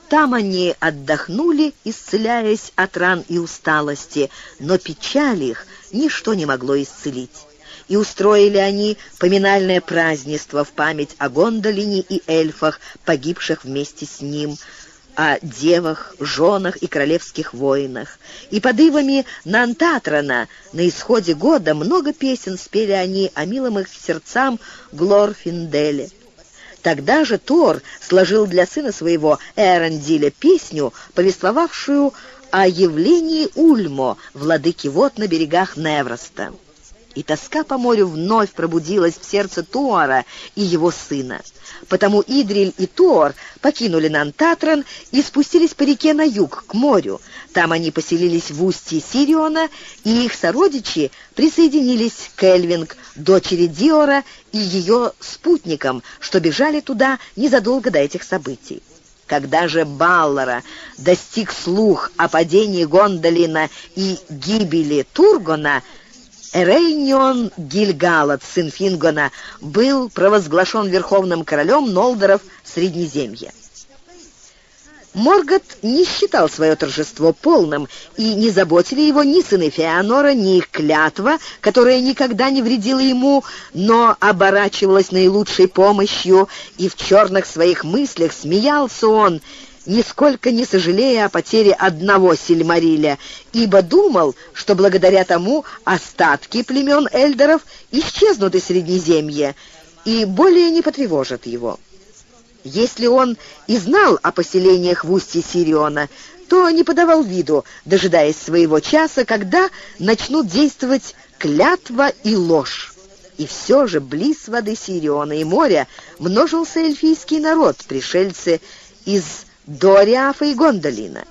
Там они отдохнули, исцеляясь от ран и усталости, но печаль их ничто не могло исцелить. И устроили они поминальное празднество в память о Гондолине и эльфах, погибших вместе с ним, о девах, женах и королевских воинах. И под ивами Нантатрона на исходе года много песен спели они о милом их сердцам Глорфинделе. Тогда же Тор сложил для сына своего Эрендиля песню, повествовавшую о явлении Ульмо, владыки вод на берегах Невроста. И тоска по морю вновь пробудилась в сердце Туора и его сына. Потому Идриль и Туор покинули Нантатрон и спустились по реке на юг, к морю. Там они поселились в устье Сириона, и их сородичи присоединились к Эльвинг, дочери Диора, и ее спутникам, что бежали туда незадолго до этих событий. Когда же Баллара достиг слух о падении Гондолина и гибели Тургона, Эрейнион Гильгалад, сын Фингона, был провозглашен верховным королем Нолдоров Среднеземья. Моргот не считал свое торжество полным, и не заботили его ни сыны Феанора, ни их клятва, которая никогда не вредила ему, но оборачивалась наилучшей помощью, и в черных своих мыслях смеялся он, нисколько не сожалея о потере одного Сильмариля, ибо думал, что благодаря тому остатки племен эльдоров исчезнут из Среднеземья и более не потревожат его. Если он и знал о поселениях в устье Сириона, то не подавал виду, дожидаясь своего часа, когда начнут действовать клятва и ложь. И все же близ воды Сириона и моря множился эльфийский народ, пришельцы из Дориафа и Гондолина.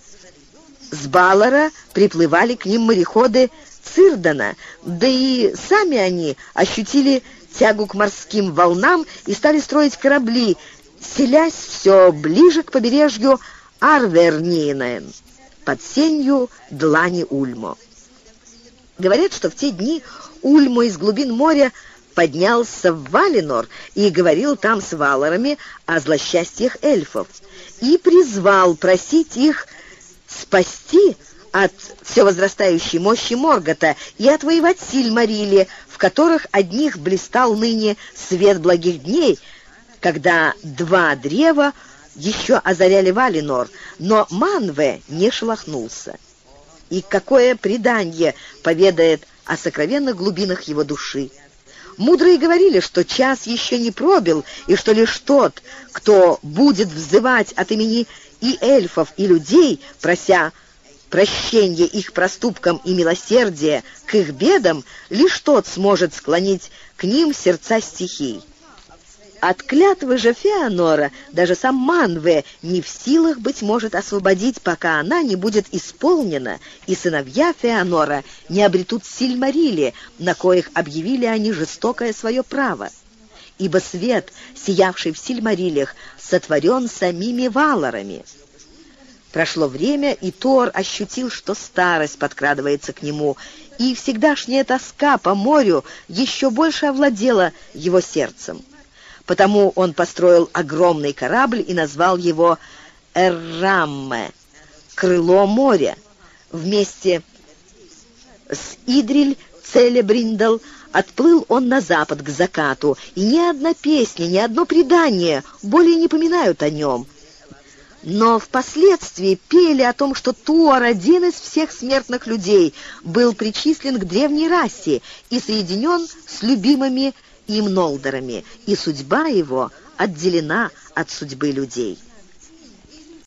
С Баллара приплывали к ним мореходы Цирдана, да и сами они ощутили тягу к морским волнам и стали строить корабли, селясь все ближе к побережью Арверниен, под сенью длани Ульмо. Говорят, что в те дни Ульмо из глубин моря поднялся в Валинор и говорил там с валарами о злосчастьях эльфов, и призвал просить их спасти от все возрастающей мощи Моргота и отвоевать Сильмарили, в которых одних блистал ныне свет благих дней, когда два древа еще озаряли Валинор, но Манве не шелохнулся. И какое преданье поведает о сокровенных глубинах его души. Мудрые говорили, что час еще не пробил, и что лишь тот, кто будет взывать от имени и эльфов, и людей, прося прощения их проступкам и милосердия к их бедам, лишь тот сможет склонить к ним сердца стихий. От клятвы же Феанора даже сам Манве не в силах, быть может, освободить, пока она не будет исполнена, и сыновья Феанора не обретут Сильмарили, на коих объявили они жестокое свое право. Ибо свет, сиявший в Сильмарилях, сотворен самими валарами. Прошло время, и Тор ощутил, что старость подкрадывается к нему, и всегдашняя тоска по морю еще больше овладела его сердцем. Потому он построил огромный корабль и назвал его Эррамме, крыло моря. Вместе с Идриль Целебриндал отплыл он на запад к закату, и ни одна песня, ни одно предание более не поминают о нем. Но впоследствии пели о том, что Туор, один из всех смертных людей, был причислен к древней расе и соединен с любимыми им Нолдорами, и судьба его отделена от судьбы людей.